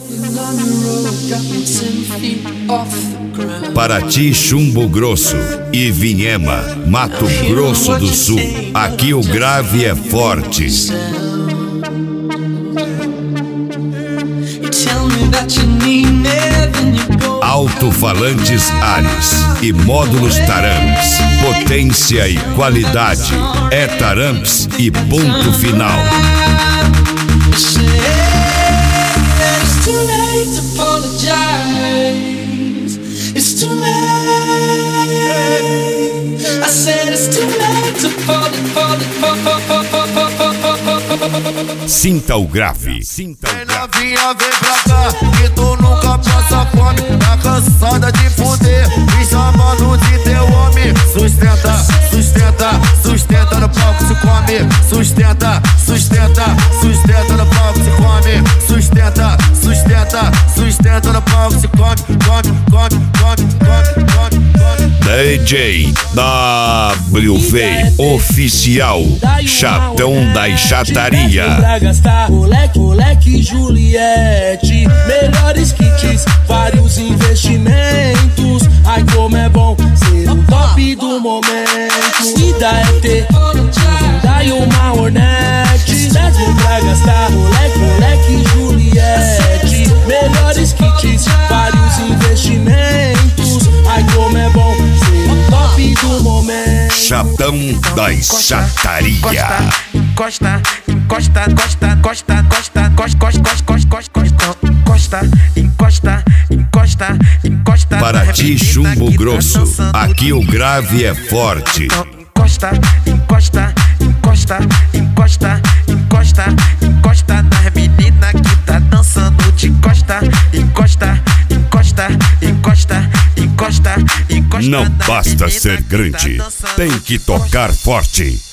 Paraty, Chumbo Grosso e Vinhema, Mato Grosso do Sul. Aqui o grave é forte. Alto-falantes Ares e módulos Taramps. Potência e qualidade. É Taramps e ponto final. Sinta o grave. Sinta o grave. Novinha, vem pra cá, que tu nunca passa fome. Tá cansada de fuder, me chamando de teu homem. Sustenta, sustenta, sustenta no palco se come. Sustenta, sustenta, sustenta no palco se come. Sustenta, sustenta, sustenta no palco se come. Come, come, come, come, come, come. DJ WV Oficial, Chatão da Chataria. Moleque Juliette, melhores kits, vários investimentos. Ai como é bom ser o top do momento. Vida é ter Hyundai uma Hornet, 10 mil pra gastar. Moleque Juliette, melhores kits, vários investimentos. Ai como é bom ser o top do momento. Chatão da Chataria. Encosta, encosta, encosta, encosta, encosta, encosta, encosta, encosta, encosta. Paraty, Chumbo Grosso, aqui o grave é forte. Encosta, encosta, encosta, encosta, encosta, encosta nas meninas que tá dançando de costa. Encosta, encosta, encosta, encosta, encosta. Não basta ser grande, tem que tocar forte.